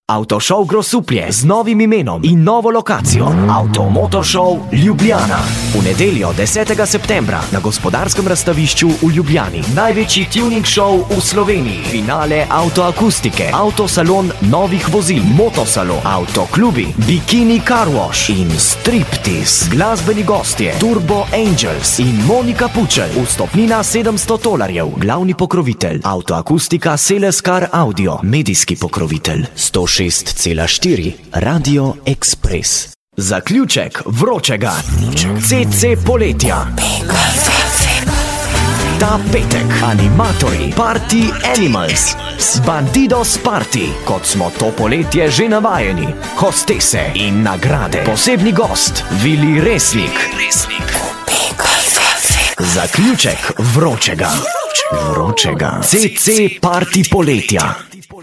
Avtošov Grosuplje z novim imenom in novo lokacijo. Avtomotošov Ljubljana. V nedeljo 10. septembra na Gospodarskem razstavišču v Ljubljani. Največji tuning show v Sloveniji. Finale avtoakustike, avtosalon novih vozil, motosalon, avtoklubi, bikini car wash in striptease. Glasbeni gostje Turbo Angels in Monika Pučelj. Vstopnina $700. Glavni pokrovitelj Avtoakustika Seleskar Audio. Medijski pokrovitelj 106,4 Radio Express. Zaključek vročega CC poletja. Ta petek animatorji Party Animals s Bandidos Party, kot smo to poletje že navajeni. Hostese in nagrade. Posebni gost Vili Resnik. Zaključek vročega CC Party poletja.